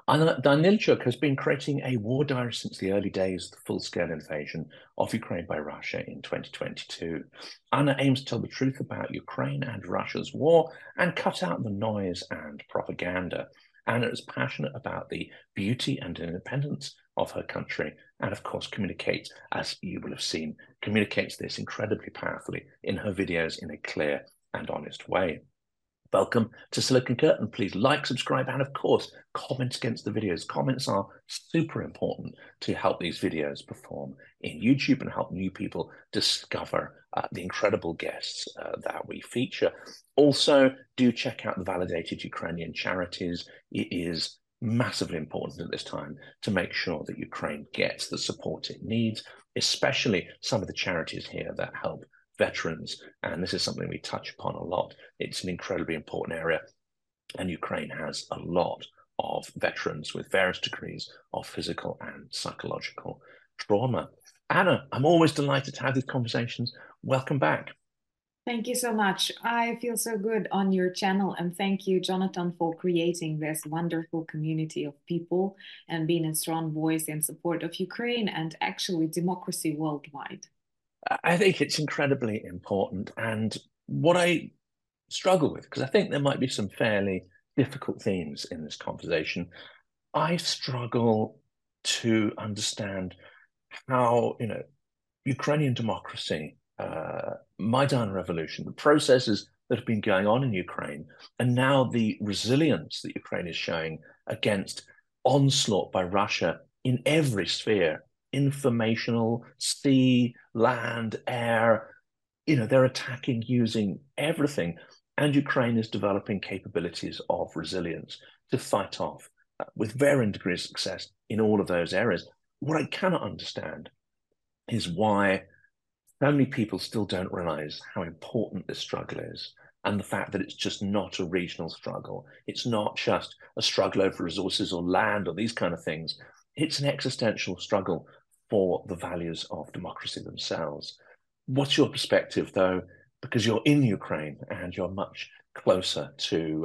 Anna Danilchuk has been creating a war diary since the early days of the full-scale invasion of Ukraine by Russia in 2022. Anna aims to tell the truth about Ukraine and Russia's war and cut out the noise and propaganda. Anna is passionate about the beauty and independence of her country and, of course, communicates, as you will have seen, communicates this incredibly powerfully in her videos in a clear and honest way. Welcome to Silicon Curtain. Please like, subscribe, and of course, comment against the videos. Comments are super important to help these videos perform in YouTube and help new people discover the incredible guests that we feature. Also, do check out the validated Ukrainian charities. It is massively important at this time to make sure that Ukraine gets the support it needs, especially some of the charities here that help veterans, and this is something we touch upon a lot. It's an incredibly important area, and Ukraine has a lot of veterans with various degrees of physical and psychological trauma. Anna, I'm always delighted to have these conversations. Welcome back. Thank you so much. I feel so good on your channel, and thank you, Jonathan, for creating this wonderful community of people and being a strong voice in support of Ukraine and actually democracy worldwide. I think it's incredibly important. And what I struggle with, because I think there might be some fairly difficult themes in this conversation, I struggle to understand how, Ukrainian democracy, Maidan revolution, the processes that have been going on in Ukraine, and now the resilience that Ukraine is showing against onslaught by Russia in every sphere, informational, sea, land, air. They're attacking using everything. And Ukraine is developing capabilities of resilience to fight off with varying degrees of success in all of those areas. What I cannot understand is why so many people still don't realize how important this struggle is, and the fact that it's just not a regional struggle. It's not just a struggle over resources or land or these kind of things. It's an existential struggle for the values of democracy themselves. What's your perspective, though? Because you're in Ukraine and you're much closer to,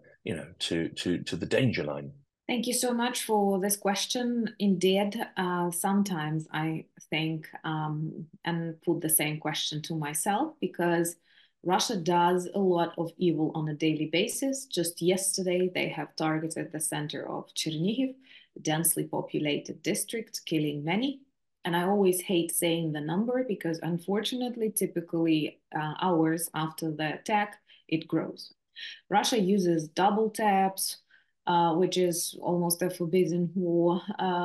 to the danger line. Thank you so much for this question. Indeed, sometimes I think and put the same question to myself because Russia does a lot of evil on a daily basis. Just yesterday, they have targeted the center of Chernihiv, a densely populated district, killing many. And I always hate saying the number because, unfortunately, typically hours after the attack, it grows. Russia uses double taps, which is almost a forbidden war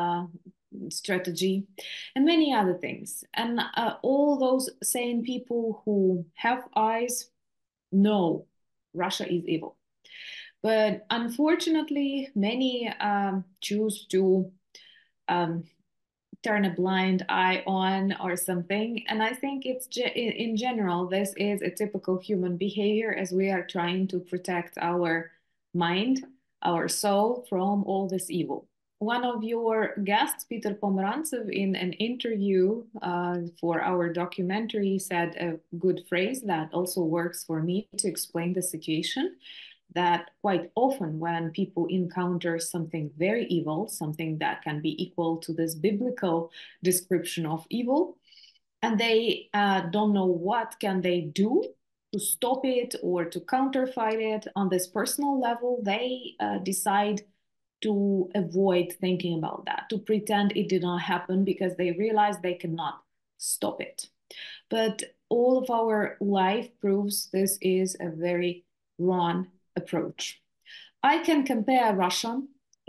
strategy, and many other things. And all those sane people who have eyes know Russia is evil. But unfortunately, many choose to um, turn a blind eye on or something. And I think it's in general, this is a typical human behavior as we are trying to protect our mind, our soul from all this evil. One of your guests, Peter Pomerantsev, in an interview for our documentary, said a good phrase that also works for me to explain the situation, that quite often when people encounter something very evil, something that can be equal to this biblical description of evil, and they don't know what can they do to stop it or to counterfight it on this personal level, they decide to avoid thinking about that, to pretend it did not happen because they realize they cannot stop it. But all of our life proves this is a very wrong approach. I can compare Russia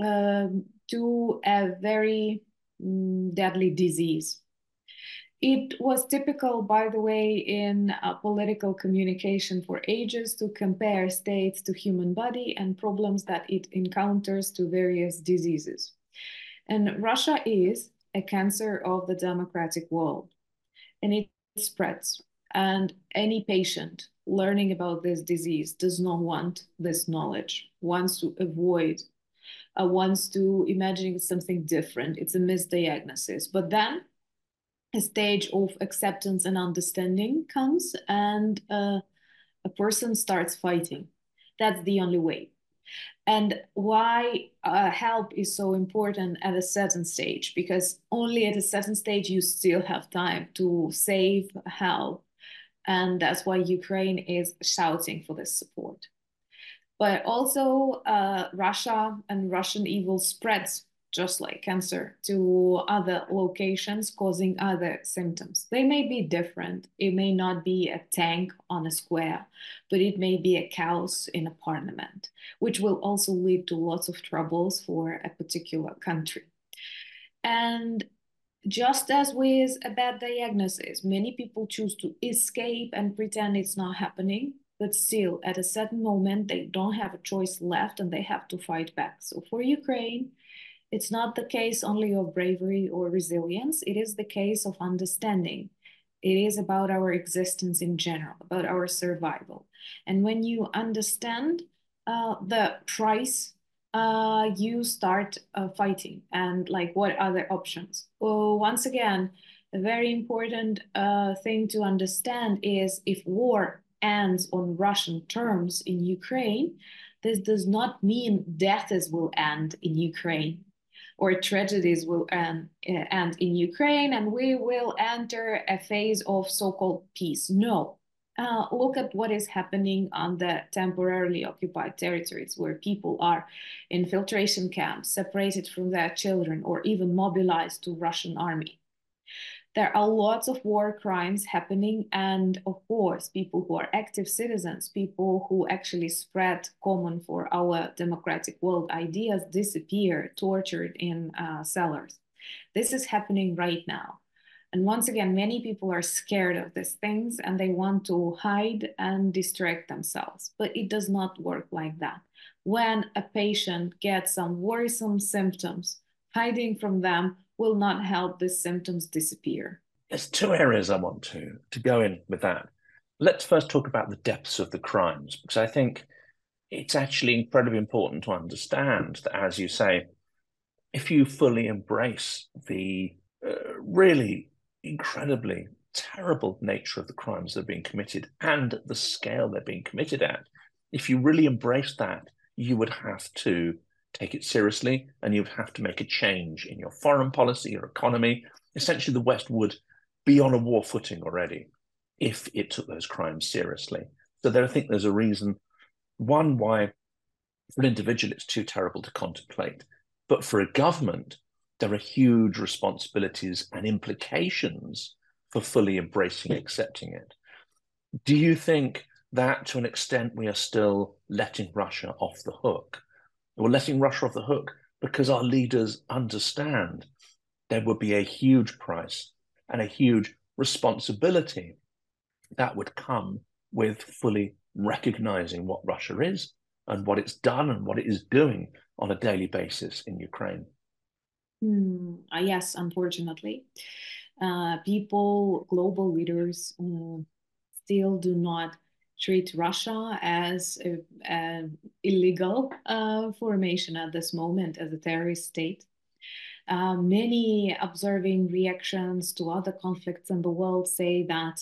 to a very deadly disease. It was typical, by the way, in political communication for ages to compare states to human body and problems that it encounters to various diseases. And Russia is a cancer of the democratic world, and it spreads. And any patient learning about this disease does not want this knowledge, wants to avoid, wants to imagine something different. It's a misdiagnosis. But then a stage of acceptance and understanding comes, and a person starts fighting. That's the only way. And why help is so important at a certain stage, because only at a certain stage you still have time to save, help. And that's why Ukraine is shouting for this support. But also, Russia and Russian evil spreads just like cancer to other locations, causing other symptoms. They may be different. It may not be a tank on a square, but it may be a chaos in a parliament, which will also lead to lots of troubles for a particular country. And just as with a bad diagnosis, many people choose to escape and pretend it's not happening, but still, at a certain moment, they don't have a choice left and they have to fight back. So for Ukraine, it's not the case only of bravery or resilience, it is the case of understanding. It is about our existence in general, about our survival. And when you understand the price, you start fighting and like what other options. Well, once again, a very important thing to understand is if war ends on Russian terms in Ukraine, this does not mean deaths will end in Ukraine or tragedies will end in Ukraine and we will enter a phase of so-called peace. No. Look at what is happening on the temporarily occupied territories where people are in filtration camps, separated from their children, or even mobilized to Russian army. There are lots of war crimes happening, and of course, people who are active citizens, people who actually spread common for our democratic world ideas, disappear, tortured in cellars. This is happening right now. And once again, many people are scared of these things and they want to hide and distract themselves. But it does not work like that. When a patient gets some worrisome symptoms, hiding from them will not help the symptoms disappear. There's two areas I want to go in with that. Let's first talk about the depths of the crimes, because I think it's actually incredibly important to understand that, as you say, if you fully embrace the really incredibly terrible nature of the crimes that are being committed and the scale they're being committed at, if you really embrace that, you would have to take it seriously and you would have to make a change in your foreign policy, your economy. Essentially, the West would be on a war footing already if it took those crimes seriously. So I think there's a reason, one, why for an individual it's too terrible to contemplate. But for a government, there are huge responsibilities and implications for fully embracing, accepting it. Do you think that to an extent we are still letting Russia off the hook? We're letting Russia off the hook because our leaders understand there would be a huge price and a huge responsibility that would come with fully recognizing what Russia is and what it's done and what it is doing on a daily basis in Ukraine. Yes, unfortunately. People, global leaders, still do not treat Russia as an illegal formation at this moment, as a terrorist state. Many observing reactions to other conflicts in the world say that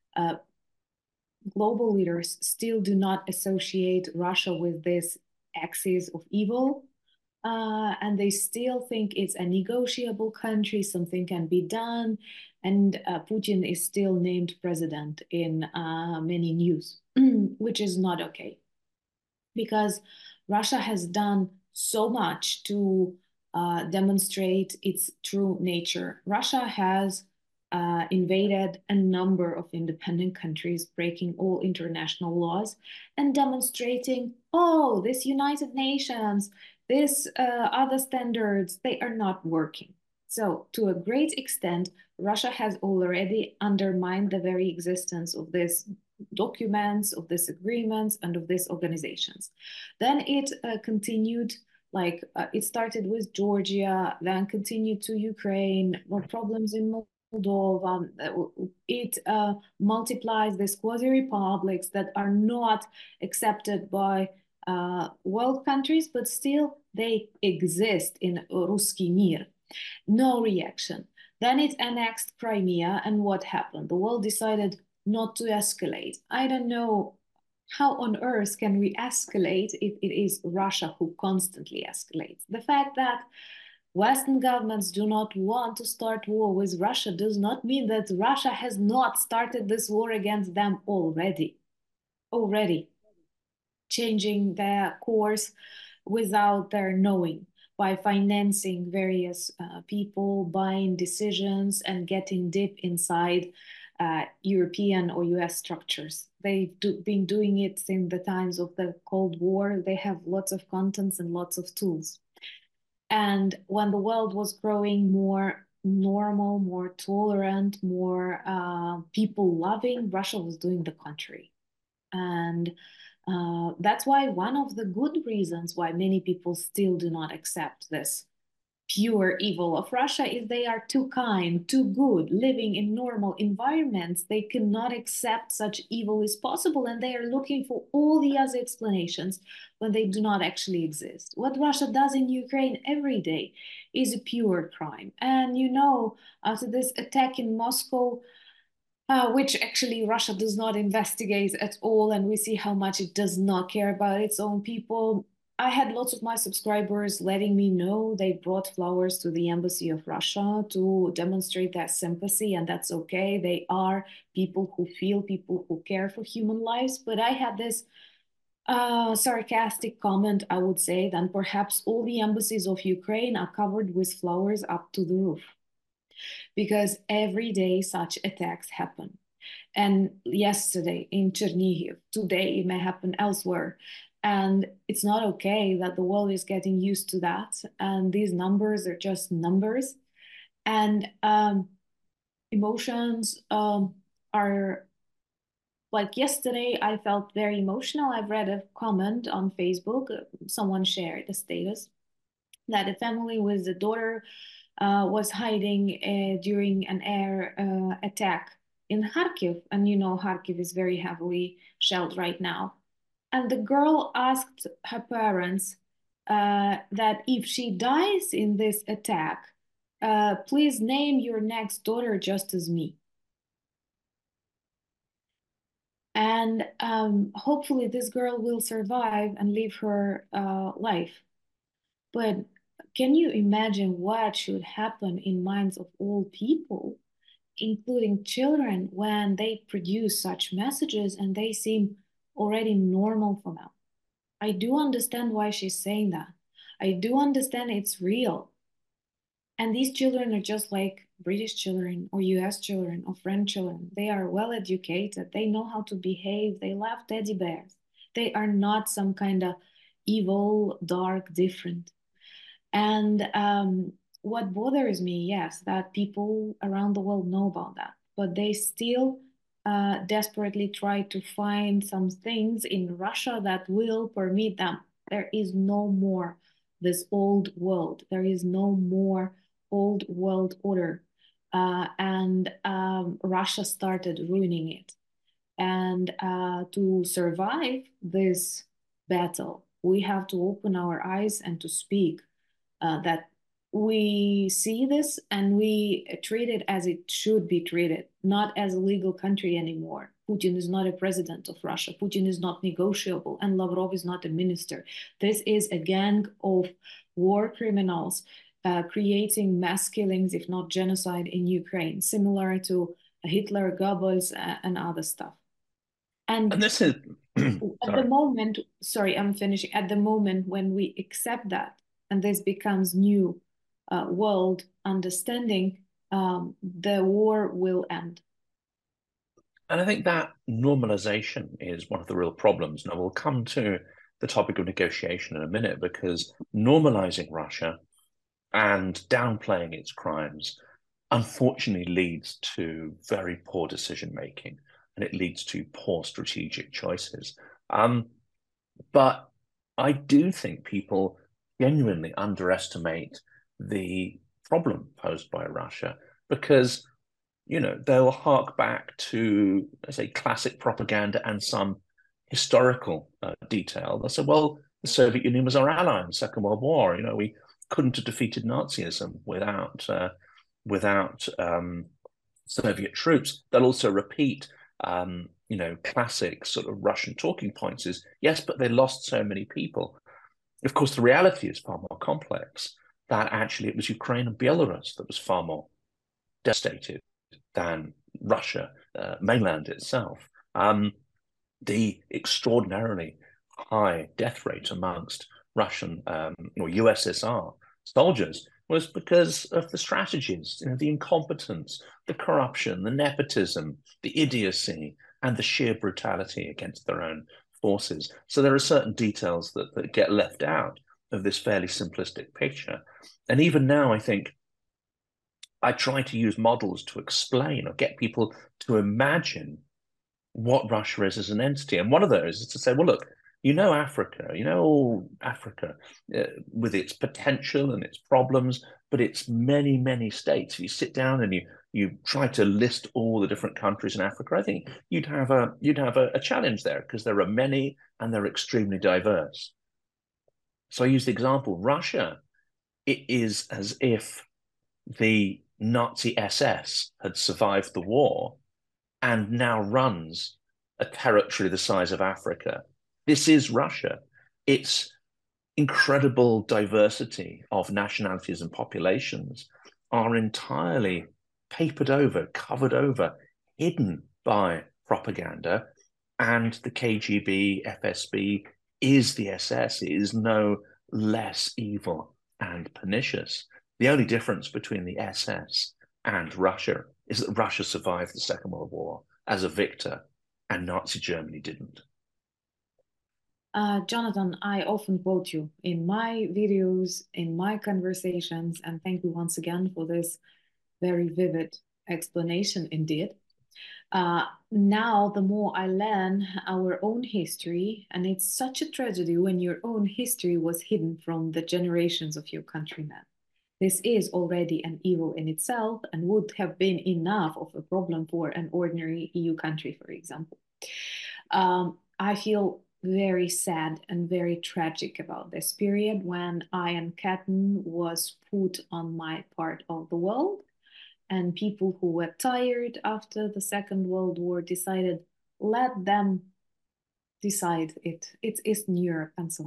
global leaders still do not associate Russia with this axis of evil. And they still think it's a negotiable country, something can be done. And Putin is still named president in many news, which is not okay. Because Russia has done so much to demonstrate its true nature. Russia has invaded a number of independent countries, breaking all international laws and demonstrating, oh, this United Nations, this other standards, they are not working. So, to a great extent, Russia has already undermined the very existence of these documents, of these agreements, and of these organizations. Then it continued it started with Georgia, then continued to Ukraine, more problems in Moldova. It multiplies these quasi-republics that are not accepted by world countries, but still they exist in Ruski Mir. No reaction. Then it annexed Crimea, and what happened? The world decided not to escalate. I don't know how on earth can we escalate if it is Russia who constantly escalates? The fact that Western governments do not want to start war with Russia does not mean that Russia has not started this war against them already. Already changing their course without their knowing by financing various people, buying decisions, and getting deep inside European or US structures. Been doing it since the times of the Cold War. They have lots of contents and lots of tools. And when the world was growing more normal, more tolerant, more people loving, Russia was doing the contrary. And that's why one of the good reasons why many people still do not accept this pure evil of Russia is they are too kind, too good, living in normal environments. They cannot accept such evil is possible, and they are looking for all the other explanations when they do not actually exist. What Russia does in Ukraine every day is a pure crime. And after this attack in Moscow, which actually Russia does not investigate at all, and we see how much it does not care about its own people. I had lots of my subscribers letting me know they brought flowers to the embassy of Russia to demonstrate their sympathy, and that's okay. They are people who feel, people who care for human lives. But I had this sarcastic comment, I would say, that perhaps all the embassies of Ukraine are covered with flowers up to the roof, because every day such attacks happen. And yesterday in Chernihiv, today it may happen elsewhere. And it's not okay that the world is getting used to that. And these numbers are just numbers. And emotions are like yesterday, I felt very emotional. I've read a comment on Facebook. Someone shared a status that a family with a daughter was hiding during an air attack in Kharkiv. And Kharkiv is very heavily shelled right now. And the girl asked her parents that if she dies in this attack, please name your next daughter just as me. And hopefully this girl will survive and live her life. But can you imagine what should happen in minds of all people, including children, when they produce such messages and they seem already normal for them? I do understand why she's saying that. I do understand it's real. And these children are just like British children or US children or French children. They are well educated. They know how to behave. They love teddy bears. They are not some kind of evil, dark, different. And what bothers me, yes, that people around the world know about that, but they still desperately try to find some things in Russia that will permit them. There is no more this old world. There is no more old world order. And Russia started ruining it. And to survive this battle, we have to open our eyes and to speak that we see this and we treat it as it should be treated, not as a legal country anymore. Putin is not a president of Russia. Putin is not negotiable, and Lavrov is not a minister. This is a gang of war criminals creating mass killings, if not genocide, in Ukraine, similar to Hitler, Goebbels, and other stuff. And this is at the moment, sorry, I'm finishing. At the moment when we accept that, and this becomes new world understanding, the war will end. And I think that normalization is one of the real problems. Now, we'll come to the topic of negotiation in a minute, because normalizing Russia and downplaying its crimes unfortunately leads to very poor decision making, and it leads to poor strategic choices. But I do think people genuinely underestimate the problem posed by Russia, because they'll hark back to, let's say, classic propaganda and some historical detail. They'll say, well, the Soviet Union was our ally in the Second World War. We couldn't have defeated Nazism without Soviet troops. They'll also repeat, classic sort of Russian talking points is, yes, but they lost so many people. Of course, the reality is far more complex, that actually it was Ukraine and Belarus that was far more devastated than Russia, mainland itself. The extraordinarily high death rate amongst Russian or USSR soldiers was because of the strategies, the incompetence, the corruption, the nepotism, the idiocy, and the sheer brutality against their own forces. So there are certain details that get left out of this fairly simplistic picture. And even now, I think I try to use models to explain or get people to imagine what Russia is as an entity. And one of those is to say, well, look, Africa, Africa with its potential and its problems, but it's many, many states. If you sit down and you try to list all the different countries in Africa, I think you'd have a challenge there because there are many and they're extremely diverse. So I use the example, Russia, it is as if the Nazi SS had survived the war and now runs a territory the size of Africa. This is Russia. Its incredible diversity of nationalities and populations are entirely papered over, covered over, hidden by propaganda. And the KGB, FSB is the SS. It is no less evil and pernicious. The only difference between the SS and Russia is that Russia survived the Second World War as a victor and Nazi Germany didn't. Jonathan, I often quote you in my videos, in my conversations, and thank you once again for this very vivid explanation indeed. Now, the more I learn our own history, and it's such a tragedy when your own history was hidden from the generations of your countrymen. This is already an evil in itself and would have been enough of a problem for an ordinary EU country, for example. I feel very sad and very tragic about this period when Iron Curtain was put on my part of the world, and people who were tired after the Second World War decided, let them decide it. It's Eastern Europe and so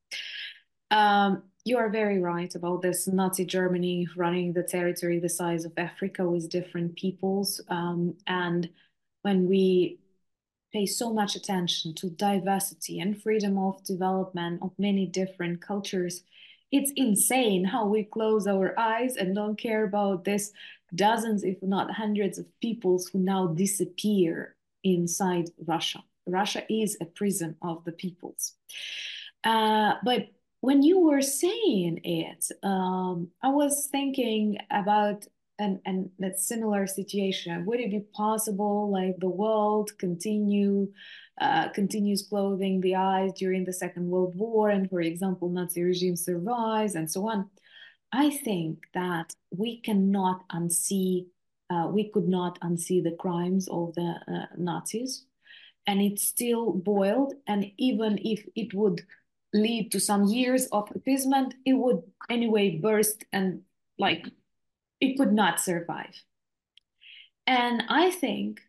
on. You are very right about this Nazi Germany running the territory the size of Africa with different peoples. And when we pay so much attention to diversity and freedom of development of many different cultures, it's insane how we close our eyes and don't care about this dozens, if not hundreds of peoples who now disappear inside Russia. Russia is a prison of the peoples. But when you were saying it, I was thinking about that similar situation. Would it be possible, like the world continues closing the eyes during the Second World War, and for example, Nazi regime survives, and so on? I think that we cannot unsee, we could not unsee the crimes of the Nazis, and it's still boiled. And even if it would lead to some years of appeasement, it would anyway burst and like it could not survive. And I think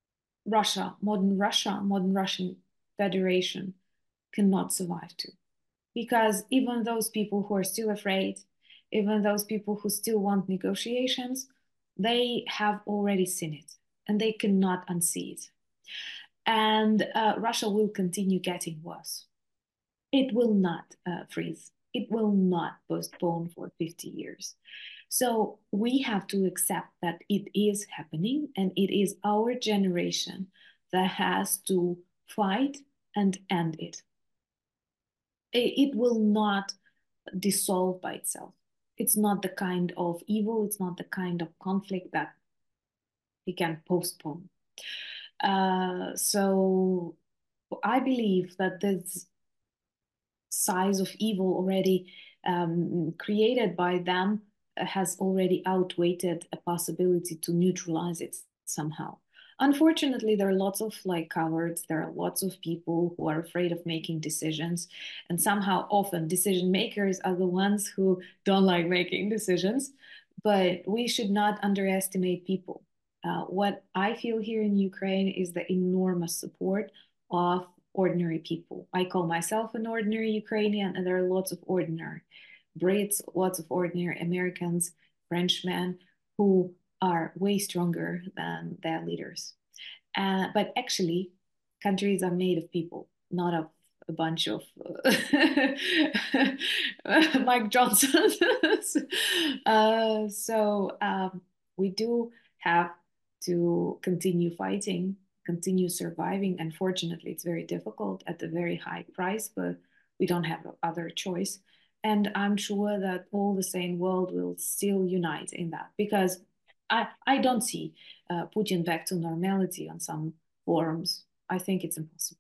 modern Russian Federation cannot survive too. Because even those people who are still afraid, even those people who still want negotiations, they have already seen it and they cannot unsee it. And Russia will continue getting worse. It will not freeze. It will not postpone for 50 years. So we have to accept that it is happening, and it is our generation that has to fight and end it. It will not dissolve by itself. It's not the kind of evil, it's not the kind of conflict that we can postpone. So I believe that this size of evil already created by them has already outweighed a possibility to neutralize it somehow. Unfortunately, there are lots of cowards. There are lots of people who are afraid of making decisions, and somehow often decision makers are the ones who don't like making decisions. But we should not underestimate people. What I feel here in Ukraine is the enormous support of ordinary people. I call myself an ordinary Ukrainian, and there are lots of ordinary Brits, lots of ordinary Americans, Frenchmen who are way stronger than their leaders. But actually, countries are made of people, not of a bunch of Mike Johnsons. So we do have to continue fighting, continue surviving. Unfortunately, it's very difficult at a very high price, but we don't have other choice. And I'm sure that all the sane world will still unite in that because I don't see Putin back to normality on some forums. I think it's impossible.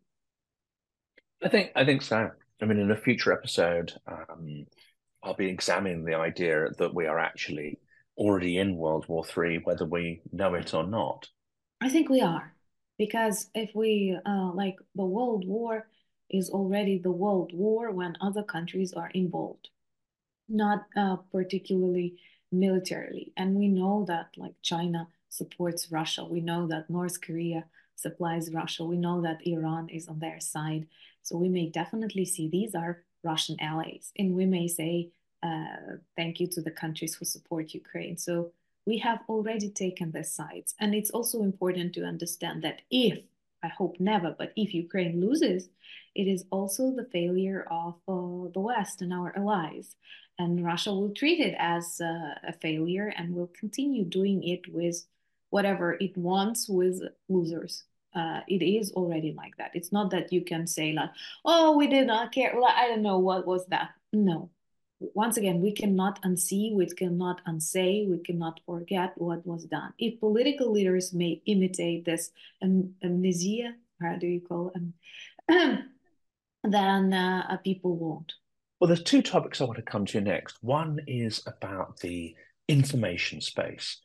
I think so. I mean, in a future episode, I'll be examining the idea that we are actually already in World War III, whether we know it or not. I think we are, because if we like the World War is already the World War when other countries are involved, not particularly militarily. And we know that like China supports Russia. We know that North Korea supplies Russia. We know that Iran is on their side. So we may definitely see these are Russian allies. And we may say thank you to the countries who support Ukraine. So we have already taken their sides. And it's also important to understand that if, I hope never, but if Ukraine loses, it is also the failure of the West and our allies. And Russia will treat it as a failure and will continue doing it with whatever it wants with losers. It is already like that. It's not that you can say like, "Oh, we did not care." Well, I don't know what was that. No. Once again, we cannot unsee, we cannot unsay, we cannot forget what was done. If political leaders may imitate this amnesia, how do you call it? Then people won't. Well, there's two topics I want to come to next. One is about the information space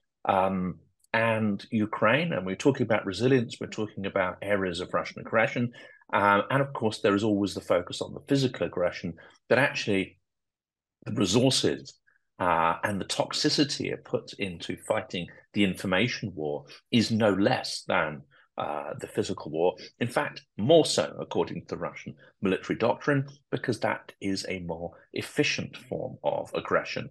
and Ukraine, and we're talking about resilience, we're talking about areas of Russian aggression. And of course, there is always the focus on the physical aggression, but actually, the resources and the toxicity it puts into fighting the information war is no less than the physical war. In fact, more so, according to the Russian military doctrine, because that is a more efficient form of aggression.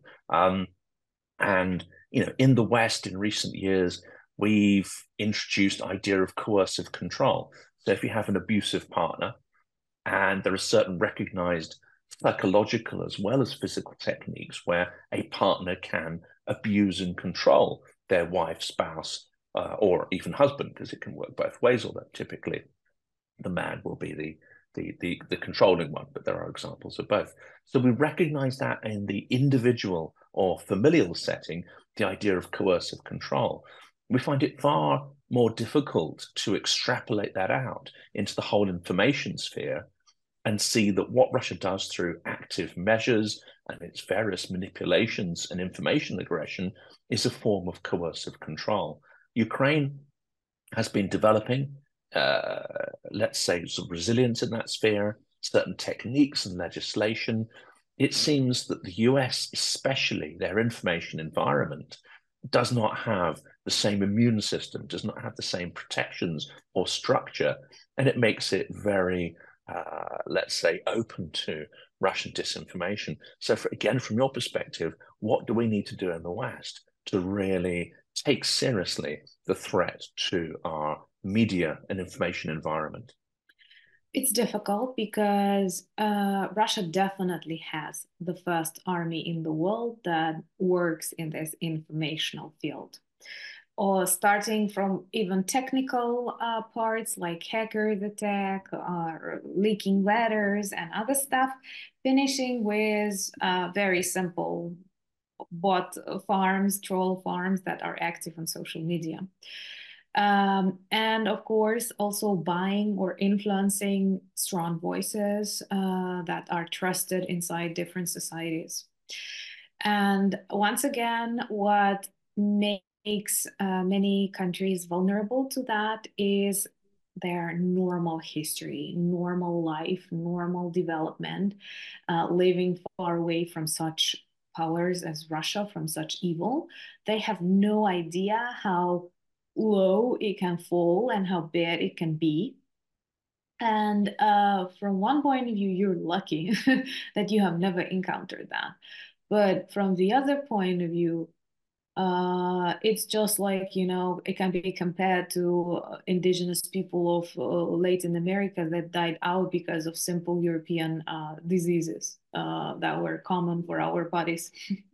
And in the West, in recent years, we've introduced idea of coercive control. So if you have an abusive partner, and there are certain recognized psychological as well as physical techniques where a partner can abuse and control their wife, spouse, or even husband, because it can work both ways, although typically the man will be the controlling one, but there are examples of both. So we recognize that in the individual or familial setting, the idea of coercive control. We find it far more difficult to extrapolate that out into the whole information sphere and see that what Russia does through active measures and its various manipulations and information aggression is a form of coercive control. Ukraine has been developing, let's say, some resilience in that sphere, certain techniques and legislation. It seems that the US, especially their information environment, does not have the same immune system, does not have the same protections or structure, and it makes it very, let's say, open to Russian disinformation. So, again, from your perspective, what do we need to do in the West to really take seriously the threat to our media and information environment? It's difficult because Russia definitely has the first army in the world that works in this informational field. Or starting from even technical parts like hackers attack or leaking letters and other stuff, finishing with very simple bot farms, troll farms that are active on social media. And of course, also buying or influencing strong voices that are trusted inside different societies. And once again, what makes many countries vulnerable to that is their normal history, normal life, normal development, living far away from such powers as Russia, from such evil. They have no idea how low it can fall and how bad it can be. And from one point of view, you're lucky that you have never encountered that. But from the other point of view, it's just like, it can be compared to indigenous people of Latin America that died out because of simple European diseases that were common for our bodies.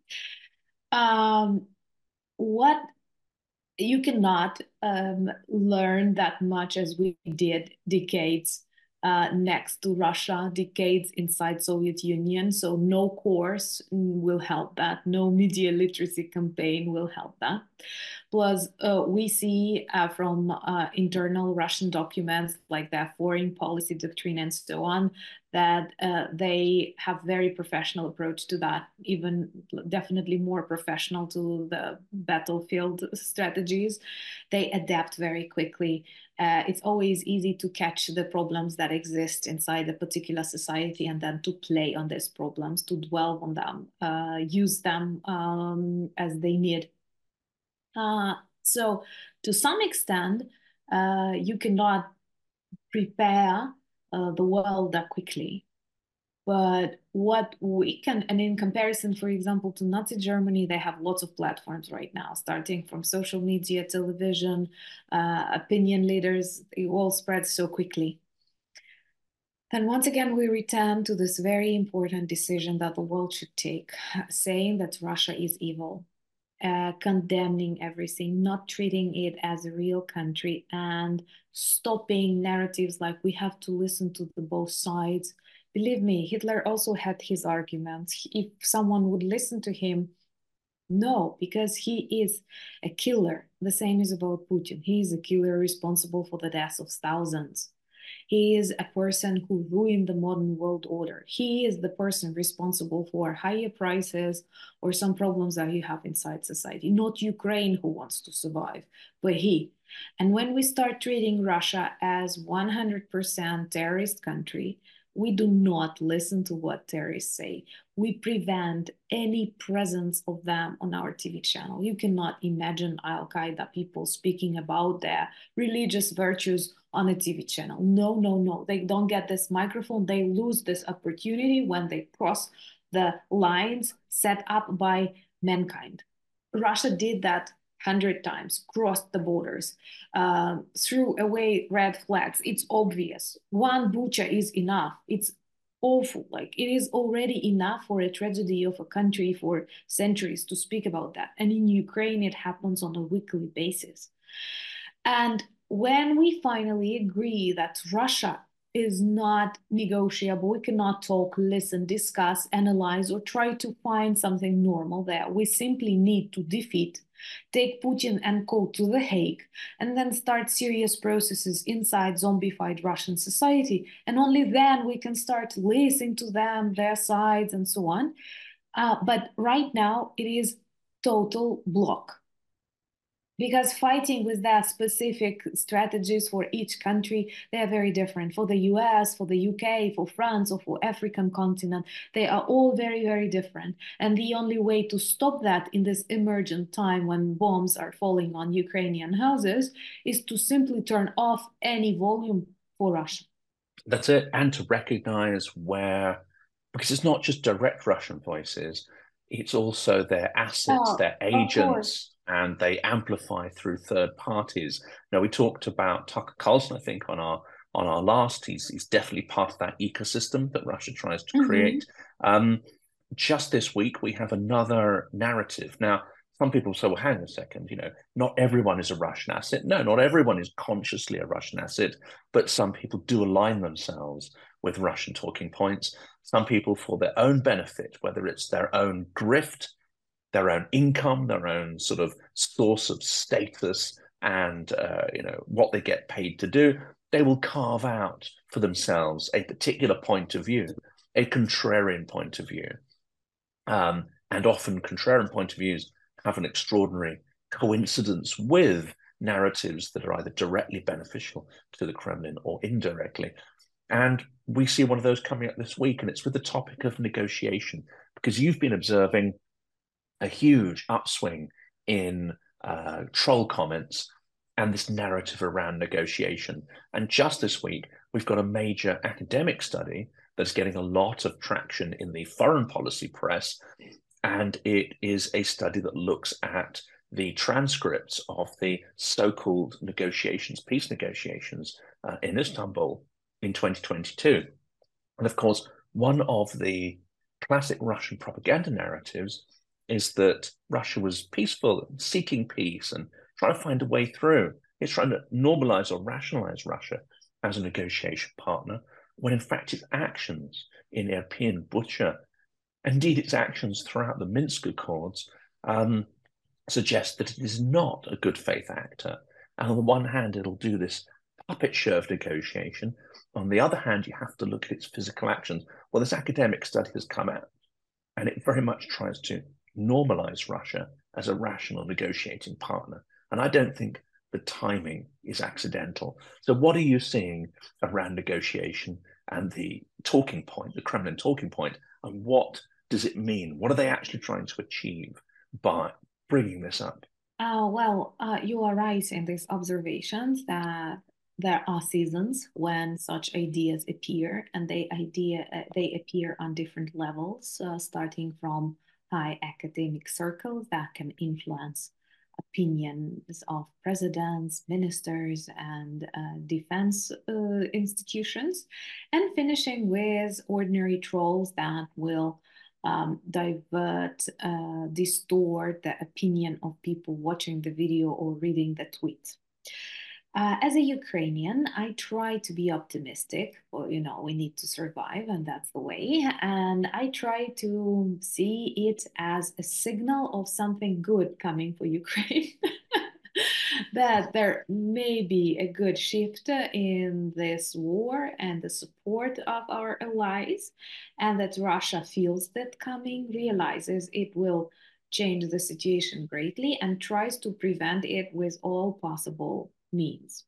um, what you cannot learn that much as we did decades next to Russia, decades inside Soviet Union. So no course will help that. No media literacy campaign will help that. Plus, we see from internal Russian documents like their foreign policy doctrine and so on, that they have very professional approach to that, even definitely more professional to the battlefield strategies. They adapt very quickly. It's always easy to catch the problems that exist inside a particular society and then to play on these problems, to dwell on them, use them as they need. So to some extent, you cannot prepare the world that quickly. But what we can, and in comparison, for example, to Nazi Germany, they have lots of platforms right now, starting from social media, television, opinion leaders, it all spreads so quickly. And once again, we return to this very important decision that the world should take, saying that Russia is evil, condemning everything, not treating it as a real country, and stopping narratives like we have to listen to the both sides. Believe me, Hitler also had his arguments. If someone would listen to him, no, because he is a killer. The same is about Putin. He is a killer responsible for the deaths of thousands. He is a person who ruined the modern world order. He is the person responsible for higher prices or some problems that you have inside society, not Ukraine who wants to survive, but he. And when we start treating Russia as 100% terrorist country, we do not listen to what terrorists say. We prevent any presence of them on our TV channel. You cannot imagine Al Qaeda people speaking about their religious virtues on a TV channel. No, no, no. They don't get this microphone. They lose this opportunity when they cross the lines set up by mankind. Russia did that 100 times, crossed the borders, threw away red flags. It's obvious. One Bucha is enough. It's awful. Like it is already enough for a tragedy of a country for centuries to speak about that. And in Ukraine, it happens on a weekly basis. And when we finally agree that Russia is not negotiable, we cannot talk, listen, discuss, analyze, or try to find something normal there. We simply need to defeat, take Putin and Co to The Hague, and then start serious processes inside zombified Russian society. And only then we can start listening to them, their sides, and so on. But right now, it is total block because fighting with that specific strategies for each country, they are very different. For the US, for the UK, for France, or for African continent, they are all very, very different. And the only way to stop that in this emergent time when bombs are falling on Ukrainian houses is to simply turn off any volume for Russia. That's it. And to recognize where, because it's not just direct Russian voices, it's also their assets, their agents, and they amplify through third parties. Now, we talked about Tucker Carlson, I think, on our last. He's definitely part of that ecosystem that Russia tries to create. Just this week, we have another narrative. Now, some people say, well, hang on a second, not everyone is a Russian asset. No, not everyone is consciously a Russian asset, but some people do align themselves with Russian talking points. Some people for their own benefit, whether it's their own grift, their own income, their own sort of source of status, and what they get paid to do, they will carve out for themselves a particular point of view, a contrarian point of view. And often contrarian point of views have an extraordinary coincidence with narratives that are either directly beneficial to the Kremlin or indirectly. And we see one of those coming up this week, and it's with the topic of negotiation, because you've been observing a huge upswing in troll comments. and this narrative around negotiation. And just this week, we've got a major academic study that's getting a lot of traction in the foreign policy press. And it is a study that looks at the transcripts of the so-called negotiations, peace negotiations in Istanbul in 2022. And of course, one of the classic Russian propaganda narratives is that Russia was peaceful, seeking peace, and trying to find a way through. It's trying to normalize or rationalize Russia as a negotiation partner, when in fact its actions in Irpin, Bucha, indeed its actions throughout the Minsk Accords, suggest that it is not a good faith actor. And on the one hand, it'll do this puppet show of negotiation. On the other hand, you have to look at its physical actions. Well, this academic study has come out, and it very much tries to normalize Russia as a rational negotiating partner. And I don't think the timing is accidental. So what are you seeing around negotiation and the talking point, the Kremlin talking point, and what does it mean? What are they actually trying to achieve by bringing this up? You are right in these observations that there are seasons when such ideas appear, and they appear on different levels, starting from high academic circles that can influence opinions of presidents, ministers, and defense institutions, and finishing with ordinary trolls that will divert, distort the opinion of people watching the video or reading the tweet. As a Ukrainian, I try to be optimistic. Well, we need to survive, and that's the way. And I try to see it as a signal of something good coming for Ukraine. That there may be a good shift in this war and the support of our allies, and that Russia feels that coming, realizes it will change the situation greatly, and tries to prevent it with all possible means.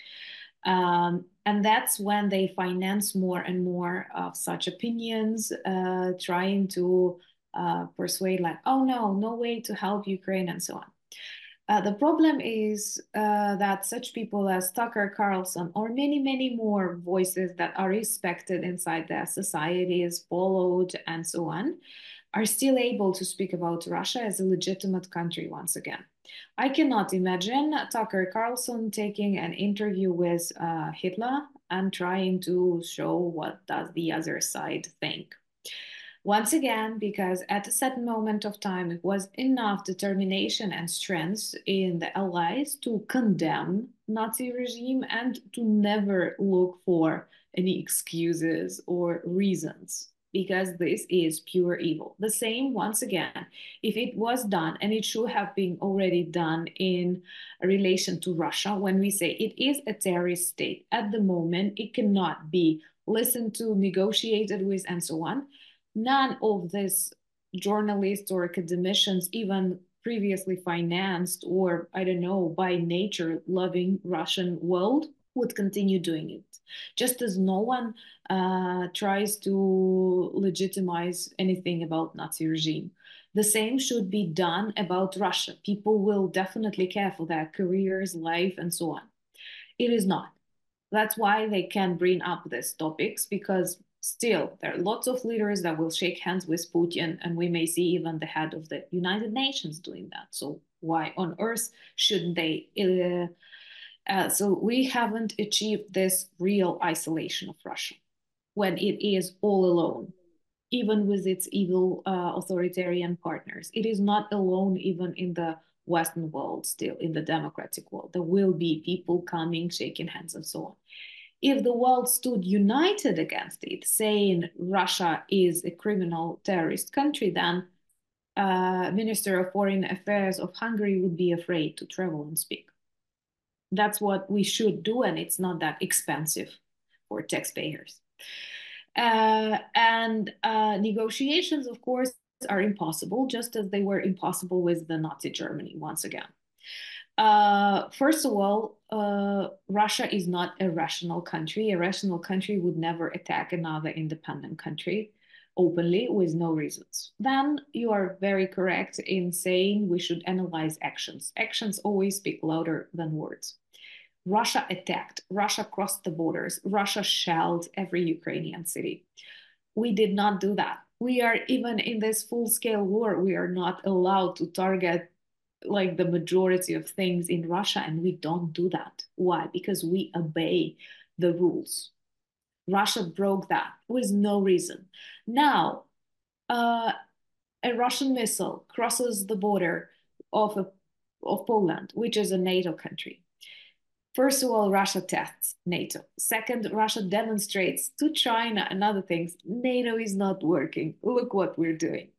And that's when they finance more and more of such opinions, trying to persuade, like, oh no, no way to help Ukraine, and so on. The problem is that such people as Tucker Carlson, or many, many more voices that are respected inside their societies, followed, and so on, are still able to speak about Russia as a legitimate country once again. I cannot imagine Tucker Carlson taking an interview with Hitler and trying to show what does the other side think. Once again, because at a certain moment of time, it was enough determination and strength in the Allies to condemn Nazi regime and to never look for any excuses or reasons, because this is pure evil. The same, once again, if it was done, and it should have been already done in relation to Russia, when we say it is a terrorist state, at the moment, it cannot be listened to, negotiated with, and so on. None of these journalists or academicians, even previously financed or, I don't know, by nature loving Russian world, would continue doing it. Just as no one tries to legitimize anything about Nazi regime. The same should be done about Russia. People will definitely care for their careers, life, and so on. It is not. That's why they can bring up these topics, because still there are lots of leaders that will shake hands with Putin, and we may see even the head of the United Nations doing that. So why on earth shouldn't they? So we haven't achieved this real isolation of Russia when it is all alone, even with its evil authoritarian partners. It is not alone even in the Western world, still in the democratic world. There will be people coming, shaking hands, and so on. If the world stood united against it, saying Russia is a criminal terrorist country, then Minister of Foreign Affairs of Hungary would be afraid to travel and speak. That's what we should do, and it's not that expensive for taxpayers. And negotiations, of course, are impossible, just as they were impossible with the Nazi Germany once again. First of all, Russia is not a rational country. A rational country would never attack another independent country. openly with no reasons. Then you are very correct in saying we should analyze actions. Actions always speak louder than words. Russia attacked, Russia crossed the borders, Russia shelled every Ukrainian city. We did not do that. We are even in this full scale war, we are not allowed to target like the majority of things in Russia, and we don't do that. Why? Because we obey the rules. Russia broke that with no reason. Now, uh, a Russian missile crosses the border of, of Poland, which is a NATO country. First of all, Russia tests NATO. Second, Russia demonstrates to China and other things NATO is not working. Look what we're doing.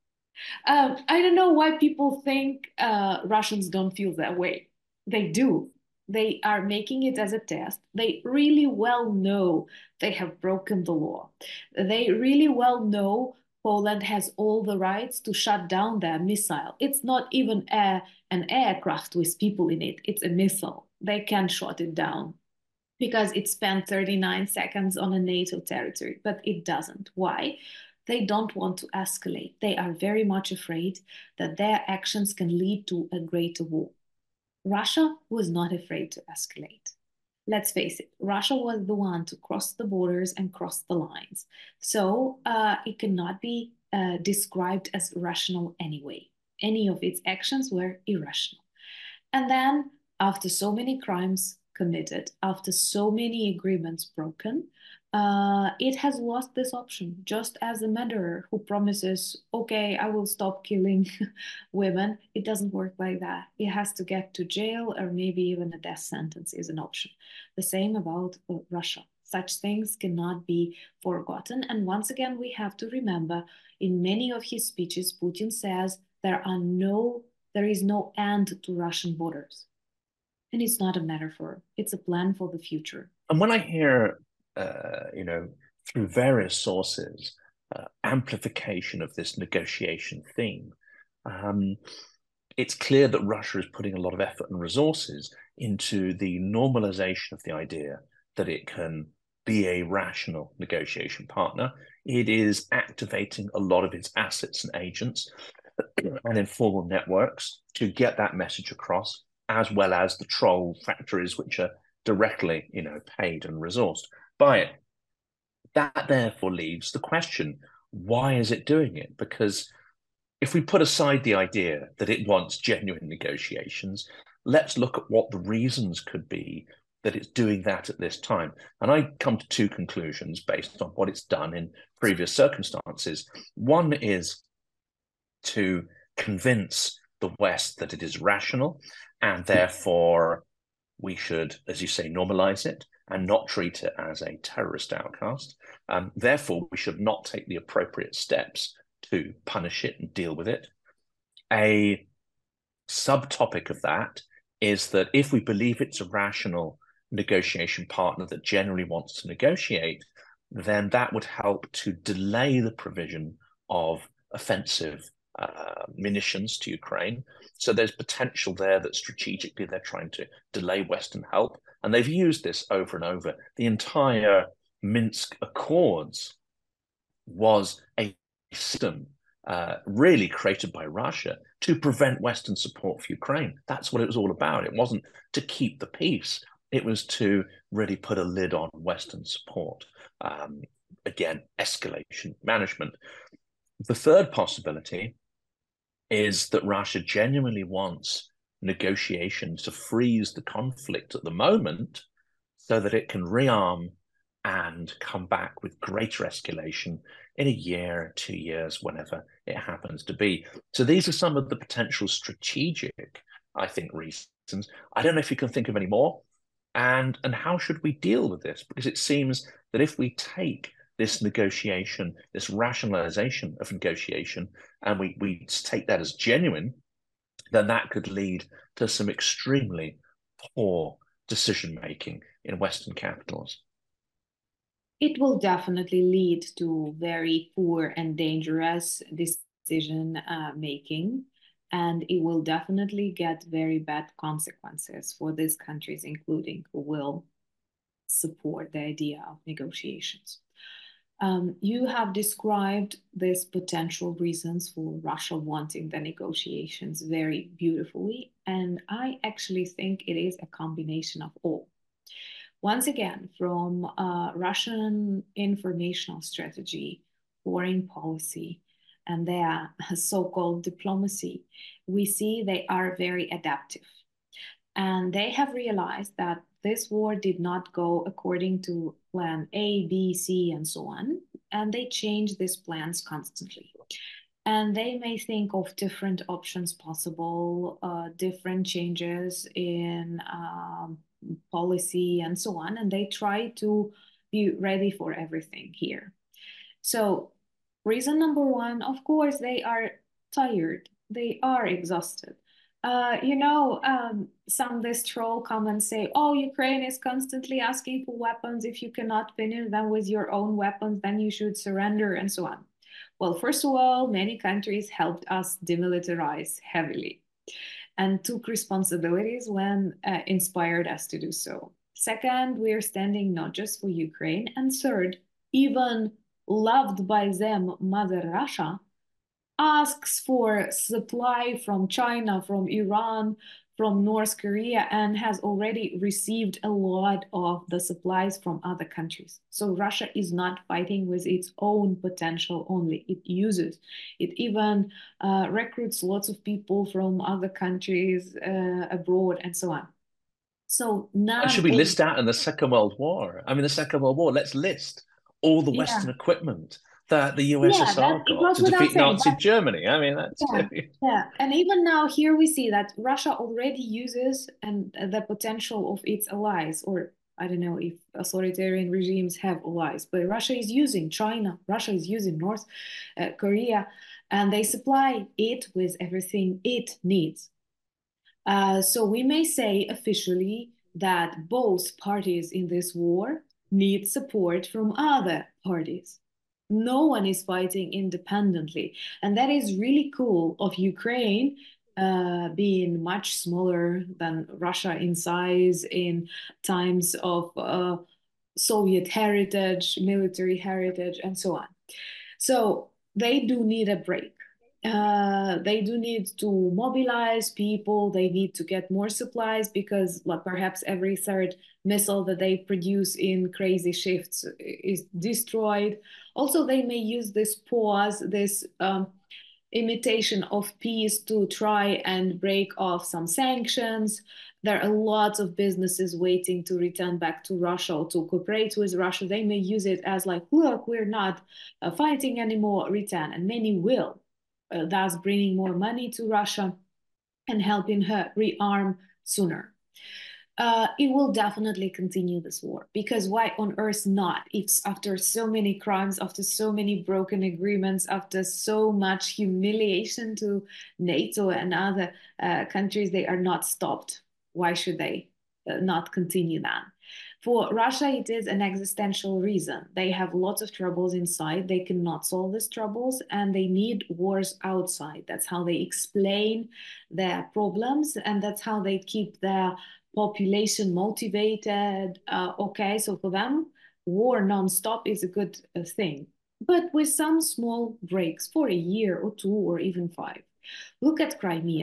I don't know why people think Russians don't feel that way. They do. They are making it as a test. They really well know they have broken the law. They really well know Poland has all the rights to shut down their missile. It's not even an aircraft with people in it, it's a missile. They can shut it down because it spent 39 seconds on a NATO territory, but it doesn't. Why? They don't want to escalate. They are very much afraid that their actions can lead to a greater war. Russia was not afraid to escalate. Let's face it, Russia was the one to cross the borders and cross the lines. So it cannot be described as rational anyway. Any of its actions were irrational. And then, after so many crimes committed, after so many agreements broken, it has lost this option, just as a murderer who promises, okay, I will stop killing women. It doesn't work like that. It has to get to jail, or maybe even a death sentence is an option. The same about Russia. Such things cannot be forgotten. And once again, we have to remember in many of his speeches, Putin says there is no end to Russian borders. And it's not a metaphor, it's a plan for the future. And when I hear, through various sources, amplification of this negotiation theme, it's clear that Russia is putting a lot of effort and resources into the normalization of the idea that it can be a rational negotiation partner. It is activating a lot of its assets and agents and informal networks to get that message across, as well as the troll factories which are directly, paid and resourced by it. That therefore leaves the question, why is it doing it? Because if we put aside the idea that it wants genuine negotiations, let's look at what the reasons could be that it's doing that at this time. And I come to two conclusions based on what it's done in previous circumstances. One is to convince the West that it is rational and therefore we should, as you say, normalize it and not treat it as a terrorist outcast. Therefore, we should not take the appropriate steps to punish it and deal with it. A subtopic of that is that if we believe it's a rational negotiation partner that generally wants to negotiate, then that would help to delay the provision of offensive munitions to Ukraine. So there's potential there that strategically they're trying to delay Western help. And they've used this over and over. The entire Minsk Accords was a system really created by Russia to prevent Western support for Ukraine. That's what it was all about. It wasn't to keep the peace. It was to really put a lid on Western support. Again, escalation management. The third possibility is that Russia genuinely wants negotiations to freeze the conflict at the moment so that it can rearm and come back with greater escalation in a year, 2 years, whenever it happens to be. So these are some of the potential strategic, I think, reasons. I don't know if you can think of any more. And how should we deal with this? Because it seems that if we take this negotiation, this rationalization of negotiation, and we take that as genuine, then that could lead to some extremely poor decision-making in Western capitals. It will definitely lead to very poor and dangerous decision making, and it will definitely get very bad consequences for these countries, including who will support the idea of negotiations. You have described these potential reasons for Russia wanting the negotiations very beautifully, and I actually think it is a combination of all. Once again, from Russian informational strategy, foreign policy, and their so-called diplomacy, we see they are very adaptive. And they have realized that this war did not go according to plan A, B, C, and so on. And they change these plans constantly. And they may think of different options possible, different changes in policy, and so on. And they try to be ready for everything here. So, reason number one, of course, they are tired, they are exhausted. Some this troll come and say, "Oh, Ukraine is constantly asking for weapons. If you cannot finish them with your own weapons, then you should surrender," and so on. Well, first of all, many countries helped us demilitarize heavily and took responsibilities when inspired us to do so. Second, we are standing not just for Ukraine. And third, even loved by them, Mother Russia asks for supply from China, from Iran, from North Korea, and has already received a lot of the supplies from other countries. So Russia is not fighting with its own potential only. It even recruits lots of people from other countries abroad and so on. So And none should we of, list out in the Second World War? I mean, the Second World War, let's list all the Western yeah, equipment that the yeah, that USSR it got goes to without defeat saying. Nazi Germany. I mean, that's Yeah, yeah. And even now, here we see that Russia already uses and the potential of its allies, or I don't know if authoritarian regimes have allies, but Russia is using China, Russia is using North Korea, and they supply it with everything it needs. So we may say officially that both parties in this war need support from other parties. No one is fighting independently. And that is really cool of Ukraine being much smaller than Russia in size in times of Soviet heritage, military heritage, and so on. So they do need a break. They do need to mobilize people. They need to get more supplies because, like, perhaps every third missile that they produce in crazy shifts is destroyed. Also, they may use this pause, this imitation of peace to try and break off some sanctions. There are lots of businesses waiting to return back to Russia or to cooperate with Russia. They may use it as like, look, we're not fighting anymore, return, and many will, thus bringing more money to Russia and helping her rearm sooner. It will definitely continue this war because why on earth not? If after so many crimes, after so many broken agreements, after so much humiliation to NATO and other countries, they are not stopped. Why should they not continue that? For Russia, it is an existential reason. They have lots of troubles inside. They cannot solve these troubles and they need wars outside. That's how they explain their problems and that's how they keep their population motivated. Okay, so for them, war nonstop is a good thing, but with some small breaks for a year or two or even five. Look at Crimea.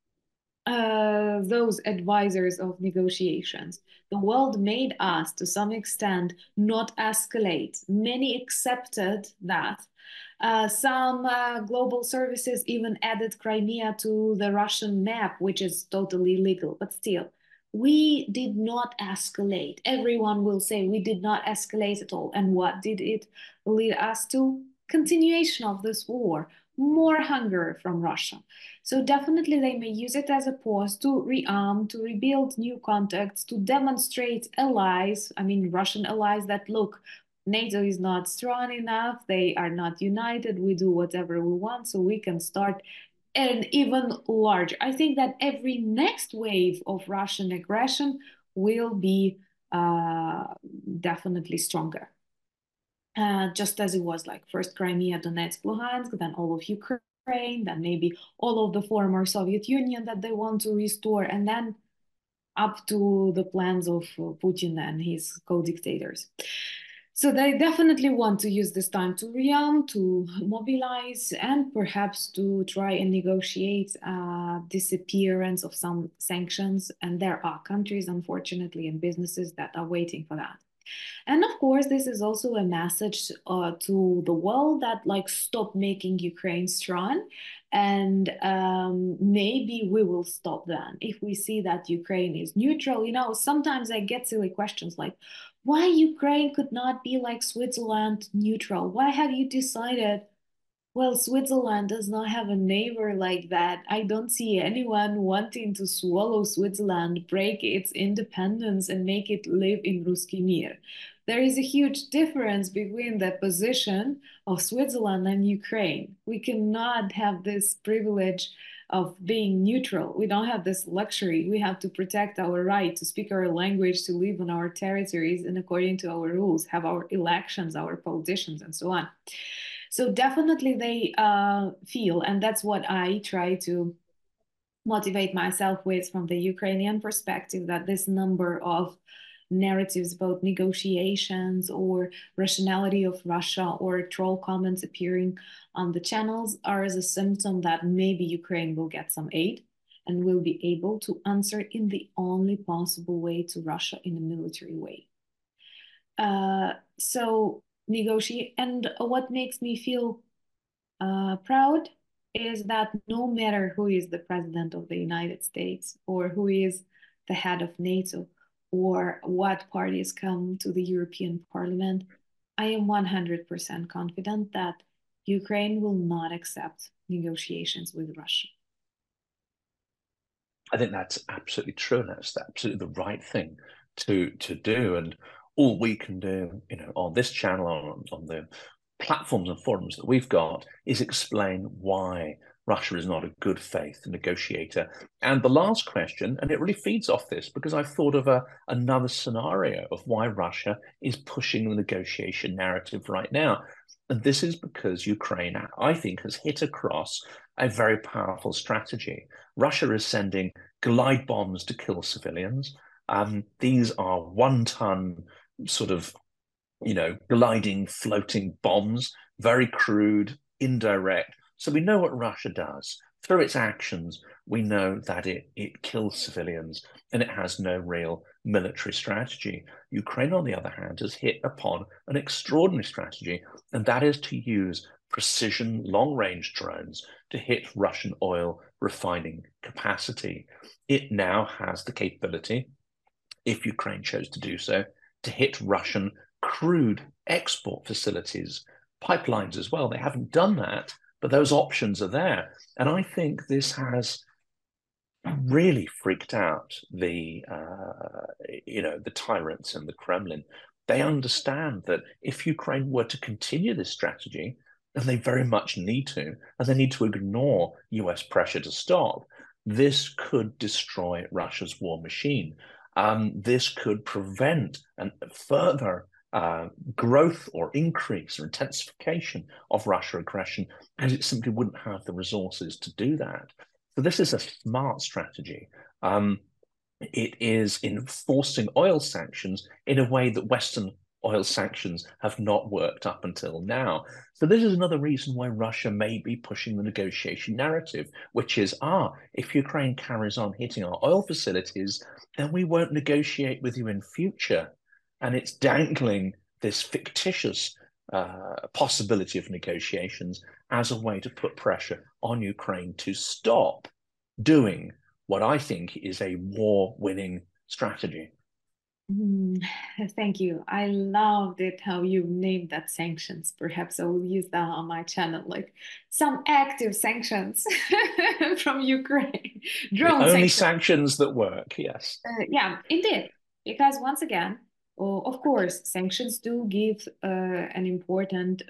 Those advisors of negotiations. The world made us, to some extent, not escalate. Many accepted that. Some global services even added Crimea to the Russian map, which is totally legal, but still, we did not escalate. Everyone will say we did not escalate at all. And what did it lead us to? Continuation of this war, more hunger from Russia. So definitely they may use it as a pause to rearm, to rebuild new contacts, to demonstrate allies, I mean Russian allies that look, NATO is not strong enough, they are not united, we do whatever we want, so we can start an even larger. I think that every next wave of Russian aggression will be uh, definitely stronger. Just as it was like first Crimea, Donetsk, Luhansk, then all of Ukraine, then maybe all of the former Soviet Union that they want to restore, and then up to the plans of Putin and his co-dictators. So they definitely want to use this time to rearm, to mobilize, and perhaps to try and negotiate disappearance of some sanctions. And there are countries, unfortunately, and businesses that are waiting for that. And of course, this is also a message to the world that like stop making Ukraine strong, and maybe we will stop then if we see that Ukraine is neutral. You know, sometimes I get silly questions like, why Ukraine could not be like Switzerland neutral? Why have you decided? Well, Switzerland does not have a neighbor like that. I don't see anyone wanting to swallow Switzerland, break its independence, and make it live in Ruski Mir. There is a huge difference between the position of Switzerland and Ukraine. We cannot have this privilege of being neutral. We don't have this luxury. We have to protect our right to speak our language, to live on our territories, and according to our rules, have our elections, our politicians, and so on. So definitely they feel, and that's what I try to motivate myself with from the Ukrainian perspective, that this number of narratives about negotiations or rationality of Russia or troll comments appearing on the channels are as a symptom that maybe Ukraine will get some aid and will be able to answer in the only possible way to Russia in a military way. So negotiate, and what makes me feel proud is that no matter who is the president of the United States or who is the head of NATO or what parties come to the European Parliament, I am 100% confident that Ukraine will not accept negotiations with Russia. I think that's absolutely true, and that's absolutely the right thing to do. And all we can do, on this channel, on the platforms and forums that we've got, is explain why Russia is not a good faith negotiator. And the last question, and it really feeds off this, because I've thought of another scenario of why Russia is pushing the negotiation narrative right now. And this is because Ukraine, I think, has hit across a very powerful strategy. Russia is sending glide bombs to kill civilians. These are 1-ton sort of, gliding, floating bombs, very crude, indirect. So we know what Russia does. Through its actions, we know that it kills civilians and it has no real military strategy. Ukraine, on the other hand, has hit upon an extraordinary strategy, and that is to use precision long-range drones to hit Russian oil refining capacity. It now has the capability, if Ukraine chose to do so, to hit Russian crude export facilities, pipelines as well. They haven't done that, but those options are there. And I think this has really freaked out the tyrants in the Kremlin. They understand that if Ukraine were to continue this strategy, and they very much need to, and they need to ignore US pressure to stop, this could destroy Russia's war machine. This could prevent and further growth or increase or intensification of Russia aggression, because it simply wouldn't have the resources to do that. So this is a smart strategy. It is enforcing oil sanctions in a way that Western oil sanctions have not worked up until now. So this is another reason why Russia may be pushing the negotiation narrative, which is, if Ukraine carries on hitting our oil facilities, then we won't negotiate with you in future. And it's dangling this fictitious possibility of negotiations as a way to put pressure on Ukraine to stop doing what I think is a war-winning strategy. Thank you. I loved it how you named that sanctions. Perhaps I will use that on my channel, like some active sanctions from Ukraine. The Drone only sanctions. sanctions that work, yes. Yeah, indeed. Because once again, of course, sanctions do give an important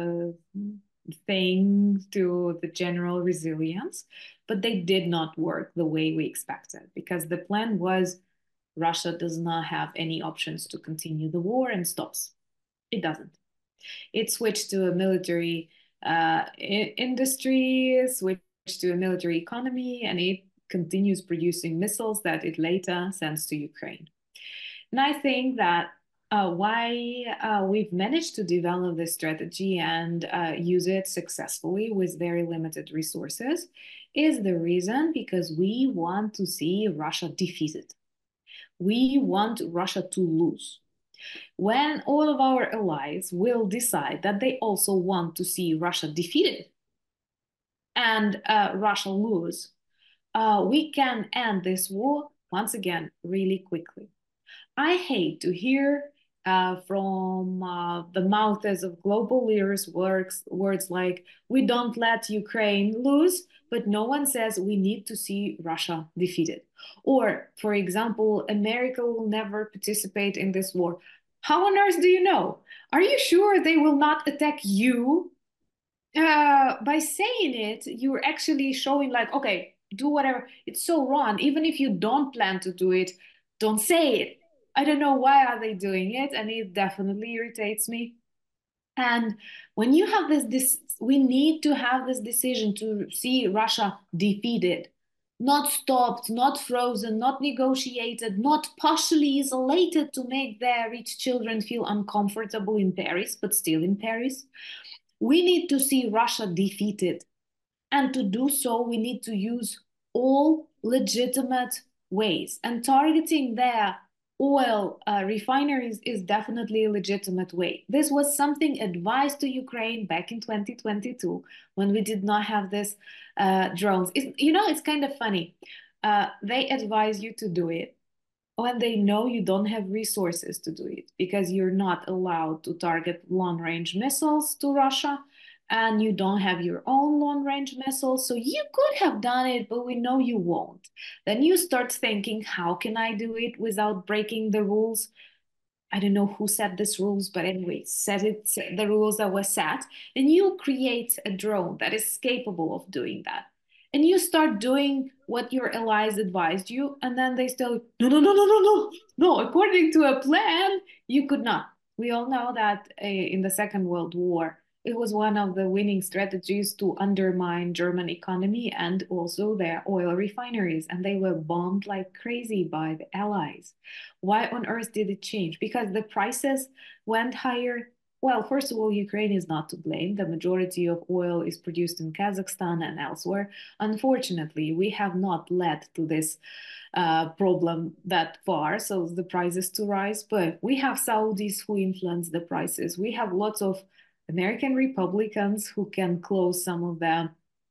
thing to the general resilience, but they did not work the way we expected, because the plan was Russia does not have any options to continue the war and stops. It doesn't. It switched to a military industry, switched to a military economy, and it continues producing missiles that it later sends to Ukraine. And I think that why we've managed to develop this strategy and use it successfully with very limited resources is the reason because we want to see Russia defeated. We want Russia to lose. When all of our allies will decide that they also want to see Russia defeated and Russia lose, we can end this war once again really quickly. I hate to hear from the mouths of global leaders words like, we don't let Ukraine lose, but no one says we need to see Russia defeated. Or, for example, America will never participate in this war. How on earth do you know? Are you sure they will not attack you? By saying it, you're actually showing like, okay, do whatever. It's so wrong. Even if you don't plan to do it, don't say it. I don't know why are they doing it, and it definitely irritates me. And when you have this, we need to have this decision to see Russia defeated, not stopped, not frozen, not negotiated, not partially isolated to make their rich children feel uncomfortable in Paris, but still in Paris. We need to see Russia defeated. And to do so, we need to use all legitimate ways. And targeting their oil refineries is definitely a legitimate way. This was something advised to Ukraine back in 2022 when we did not have this drones. It's kind of funny. They advise you to do it when they know you don't have resources to do it because you're not allowed to target long-range missiles to Russia and you don't have your own long-range missiles. So you could have done it, but we know you won't. Then you start thinking, how can I do it without breaking the rules? I don't know who set these rules, but anyway, set the rules that were set, and you create a drone that is capable of doing that. And you start doing what your allies advised you, and then they still, no, no, no, no, no, no, no, according to a plan, you could not. We all know that in the Second World War, it was one of the winning strategies to undermine German economy and also their oil refineries, and they were bombed like crazy by the Allies. Why on earth did it change? Because the prices went higher. Well, first of all, Ukraine is not to blame. The majority of oil is produced in Kazakhstan and elsewhere. Unfortunately, we have not led to this problem that far, so the prices to rise. But we have Saudis who influence the prices. We have lots of American Republicans who can close some of the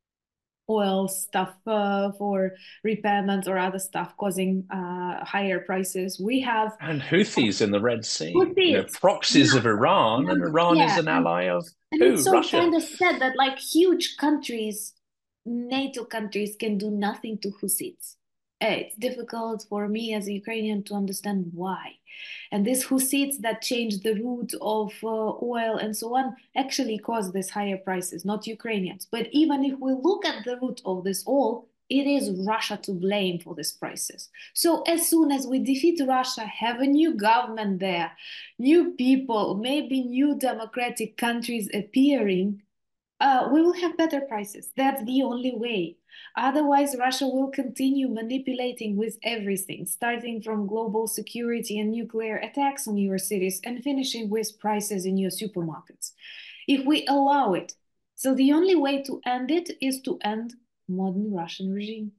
oil stuff for repayments or other stuff causing higher prices. We have And Houthis in the Red Sea, Houthis. proxies of Iran, and Iran is Yeah, an ally of and who? it's so Russia. kind of sad that like huge countries, NATO countries, can do nothing to Hussites. It's difficult for me as a Ukrainian to understand why. And these Hussites that changed the route of oil and so on actually caused these higher prices, not Ukrainians. But even if we look at the root of this all, it is Russia to blame for these prices. So as soon as we defeat Russia, have a new government there, new people, maybe new democratic countries appearing, we will have better prices. That's the only way. Otherwise, Russia will continue manipulating with everything, starting from global security and nuclear attacks on your cities and finishing with prices in your supermarkets. If we allow it, so the only way to end it is to end modern Russian regime.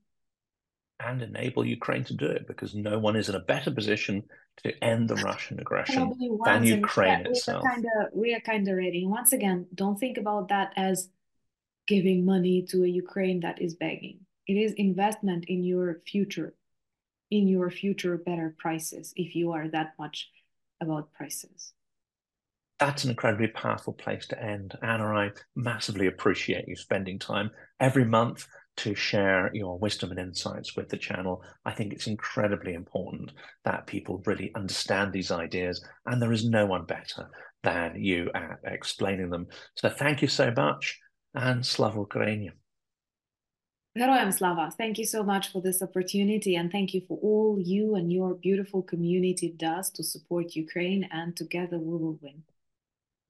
And enable Ukraine to do it because no one is in a better position to end the Russian aggression Probably than once, and Ukraine we are itself. kind of ready. Once again, don't think about that as giving money to a Ukraine that is begging. It is investment in your future better prices if you are that much about prices. That's an incredibly powerful place to end. Anna, I massively appreciate you spending time every month to share your wisdom and insights with the channel. I think it's incredibly important that people really understand these ideas, and there is no one better than you at explaining them. So thank you so much, and Slava Ukraini. Heroyam Slava, thank you so much for this opportunity, and thank you for all you and your beautiful community does to support Ukraine, and together we will win.